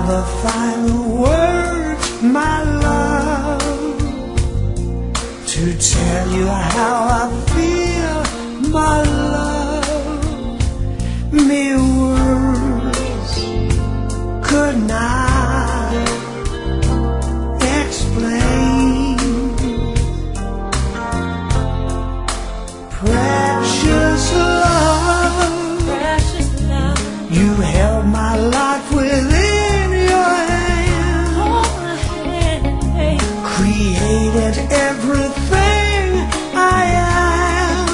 never find the words, my love, to tell you how I feel, my love. Mere words could not explain. Precious love, you held my life within your hand, created everything I am,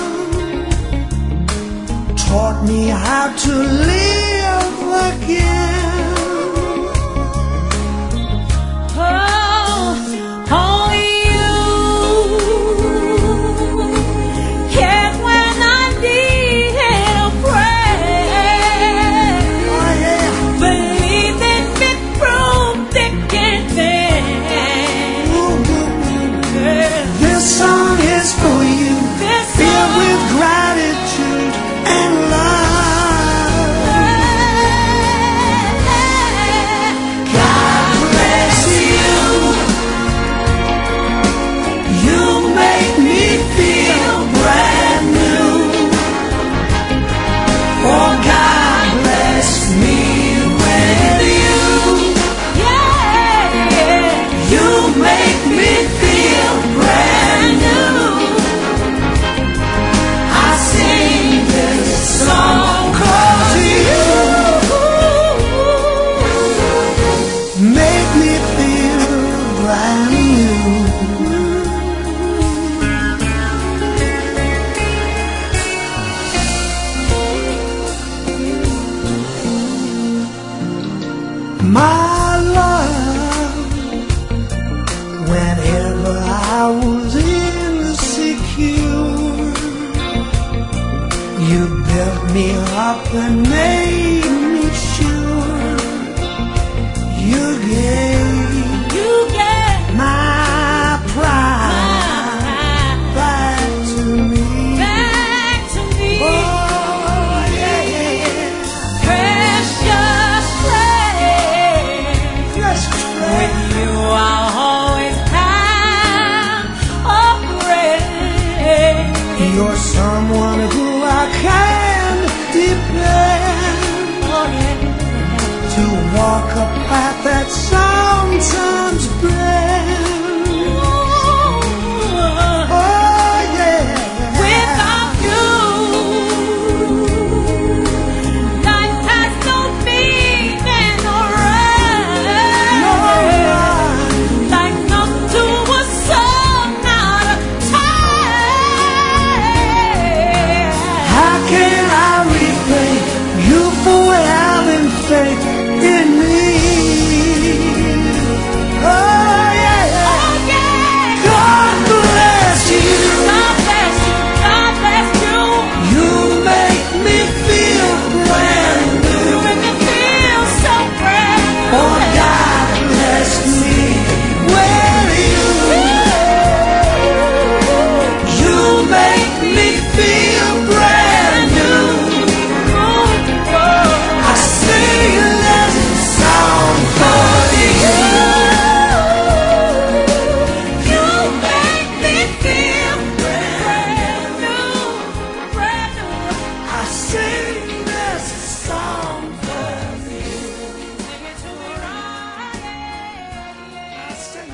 taught me how to live again. My love, whenever I was insecure, you built me up and made me sure. You gave my pride back to me. Oh, yeah. With you I'll always have a friend. You're someone who I can depend to walk a path that sometimes bends. Oh yeah. Without you, life has no meaning or rest. Like not to a song, not a time. How can I repay you for having faith in me? Oh yeah. God bless you. God bless you, God bless you. You make me feel brand new. You make me feel so brand new. Oh, God bless me with you. You make me feel brand new. I sing this song for you. You make me feel brand new, brand new. I sing this song for you. Sing it to me right. I sing